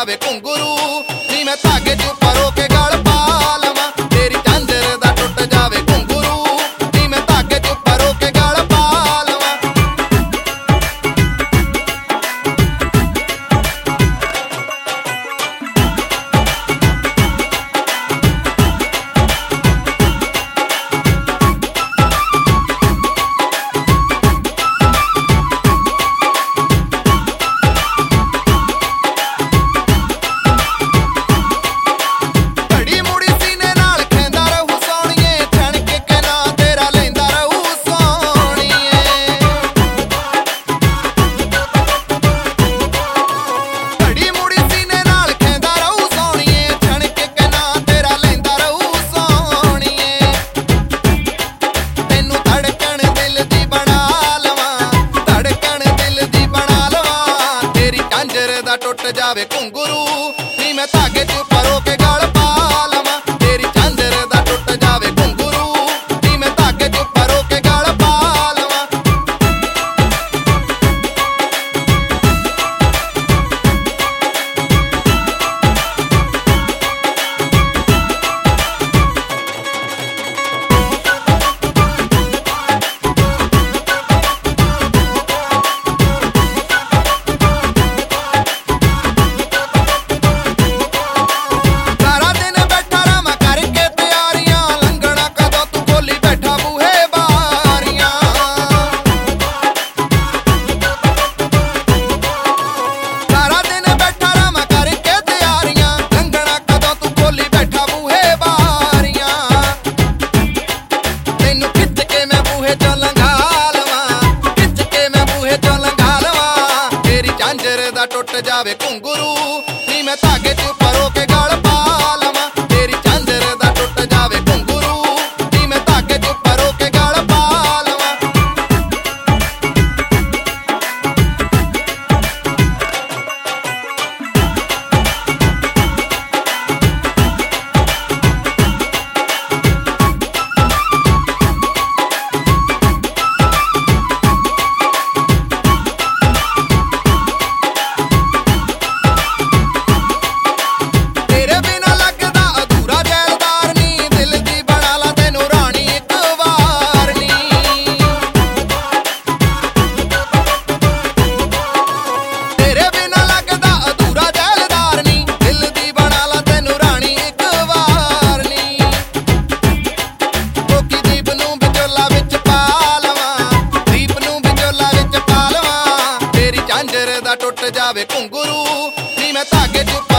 जावे घुंगरू नी मैं धागे च परो के गल पा लवां तेरी झांजर दा टुट जावे घुंगरू नी मैं धागे च परो के गल पा लवां। टुट जावे घुंगरू नी मैं धागे च परो के गल पा लवां तेरी झांजर दा टुट जावे घुंगरू नी मैं धागे च परो के गल पा लवां। टुट जावे घुंगरू नी मैं धागे च परो के गल पा लवां तेरी झांजर दा टुट जावे घुंगरू नी मैं धागे च परो के गल पा लवां। टुट जावे घुंगरू नी मैं धागे च